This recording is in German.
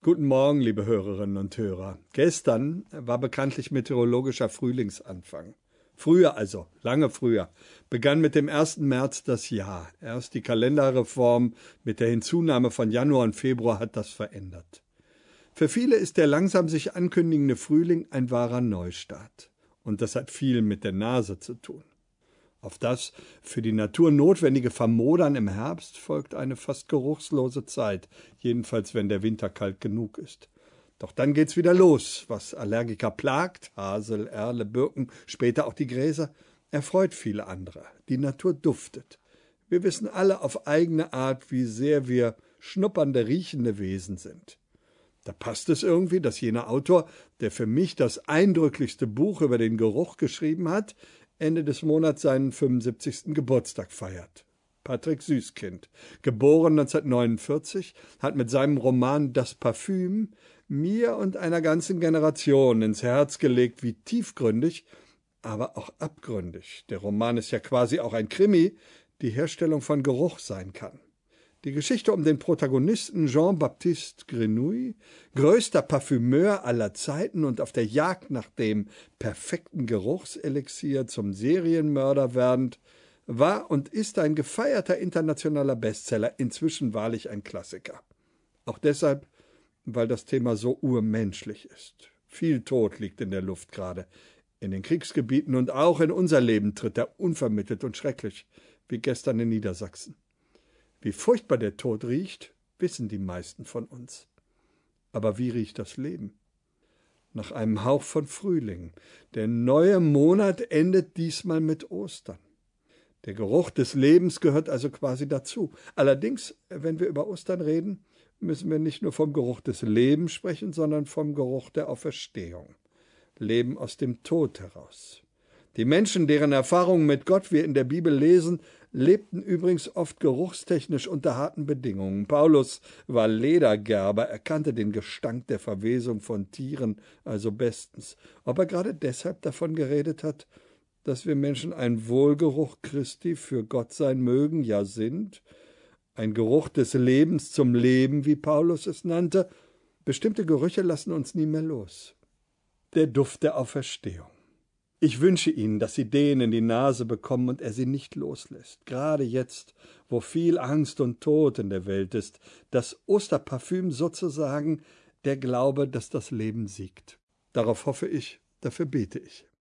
Guten Morgen, liebe Hörerinnen und Hörer. Gestern war bekanntlich meteorologischer Frühlingsanfang. Früher also, lange früher, begann mit dem 1. März das Jahr. Erst die Kalenderreform mit der Hinzunahme von Januar und Februar hat das verändert. Für viele ist der langsam sich ankündigende Frühling ein wahrer Neustart. Und das hat viel mit der Nase zu tun. Auf das für die Natur notwendige Vermodern im Herbst folgt eine fast geruchslose Zeit, jedenfalls wenn der Winter kalt genug ist. Doch dann geht's wieder los. Was Allergiker plagt, Hasel, Erle, Birken, später auch die Gräser, erfreut viele andere. Die Natur duftet. Wir wissen alle auf eigene Art, wie sehr wir schnuppernde, riechende Wesen sind. Da passt es irgendwie, dass jener Autor, der für mich das eindrücklichste Buch über den Geruch geschrieben hat, Ende des Monats seinen 75. Geburtstag feiert. Patrick Süßkind, geboren 1949, hat mit seinem Roman Das Parfüm mir und einer ganzen Generation ins Herz gelegt, wie tiefgründig, aber auch abgründig, der Roman ist ja quasi auch ein Krimi, die Herstellung von Geruch sein kann. Die Geschichte um den Protagonisten Jean-Baptiste Grenouille, größter Parfümeur aller Zeiten und auf der Jagd nach dem perfekten Geruchselixier zum Serienmörder werdend, war und ist ein gefeierter internationaler Bestseller, inzwischen wahrlich ein Klassiker. Auch deshalb, weil das Thema so urmenschlich ist. Viel Tod liegt in der Luft gerade. In den Kriegsgebieten und auch in unser Leben tritt er unvermittelt und schrecklich, wie gestern in Niedersachsen. Wie furchtbar der Tod riecht, wissen die meisten von uns. Aber wie riecht das Leben? Nach einem Hauch von Frühling. Der neue Monat endet diesmal mit Ostern. Der Geruch des Lebens gehört also quasi dazu. Allerdings, wenn wir über Ostern reden, müssen wir nicht nur vom Geruch des Lebens sprechen, sondern vom Geruch der Auferstehung. Leben aus dem Tod heraus. Die Menschen, deren Erfahrungen mit Gott wir in der Bibel lesen, lebten übrigens oft geruchstechnisch unter harten Bedingungen. Paulus war Ledergerber, er kannte den Gestank der Verwesung von Tieren also bestens. Ob er gerade deshalb davon geredet hat, dass wir Menschen ein Wohlgeruch Christi für Gott sein mögen, ja sind, ein Geruch des Lebens zum Leben, wie Paulus es nannte, bestimmte Gerüche lassen uns nie mehr los. Der Duft der Auferstehung. Ich wünsche Ihnen, dass Sie den in die Nase bekommen und er Sie nicht loslässt. Gerade jetzt, wo viel Angst und Tod in der Welt ist, das Osterparfüm sozusagen der Glaube, dass das Leben siegt. Darauf hoffe ich, dafür bete ich.